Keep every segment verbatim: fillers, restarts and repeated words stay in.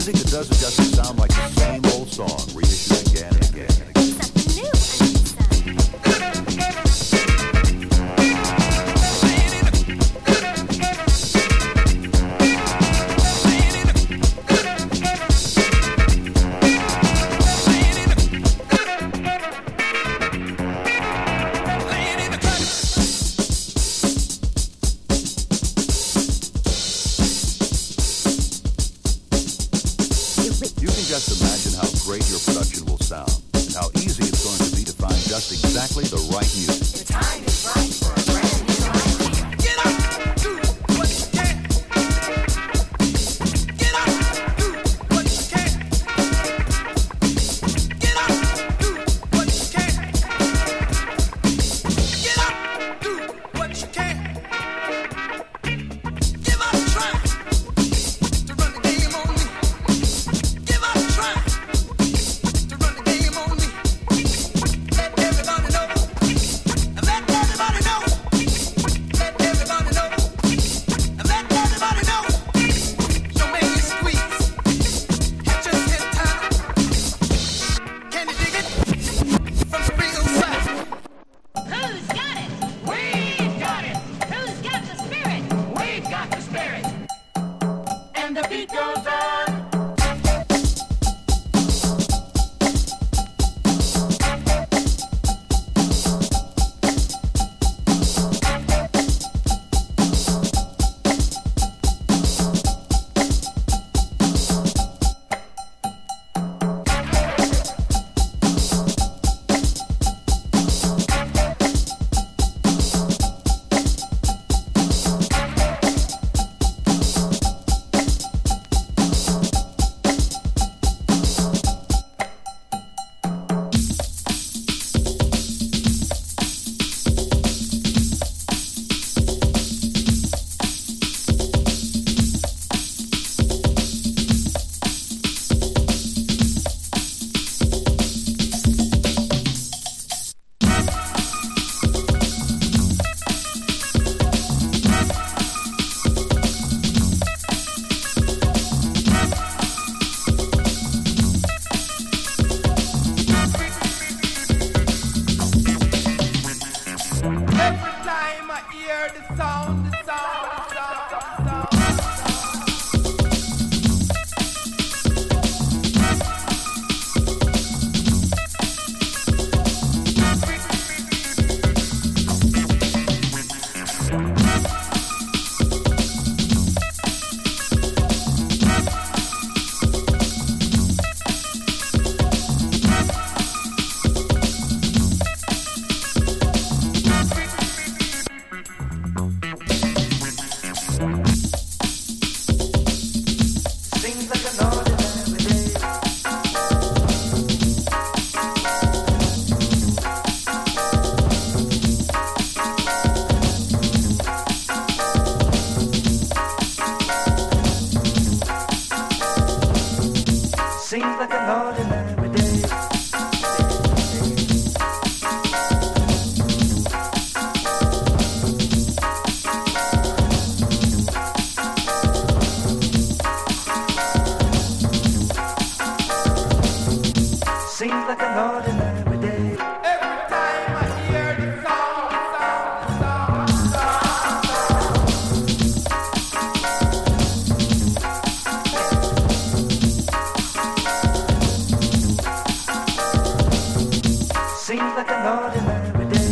Music that doesn't just sound like the same old song, reissued again and again and again. Something new Just imagine how great your production will sound and how easy it's going to be to find just exactly the right music. The time is right for a brand new idea. Get up, do what you can. Get up, do what you can. Get up, do what you can. Get up, do what you can. Give up trying to run the game on me. Give up trying to run the game on me. Let everybody know. Let everybody know. Let everybody know. Let everybody know. Your man is squeeze. Catch us in time. Can you dig it? From the real side. Who's got it? We've got it. Who's got the spirit? We've got the spirit. And the beat goes on. Every time I hear the sound, the sound, the sound, the Seems like an ordinary day. Seems like an ordinary day. Seems like an ordinary day. every time I hear the sound, the sound, the sound. Seems like an ordinary day.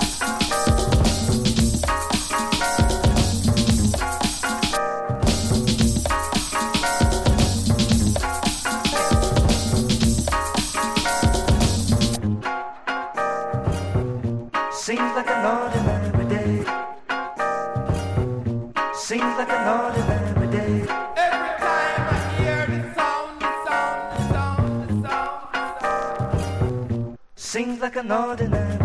Seems like an ordinary day. Seems like an ordinary day. Every time I hear the sound, the sound, the sound, the sound, the sound. Seems like an ordinary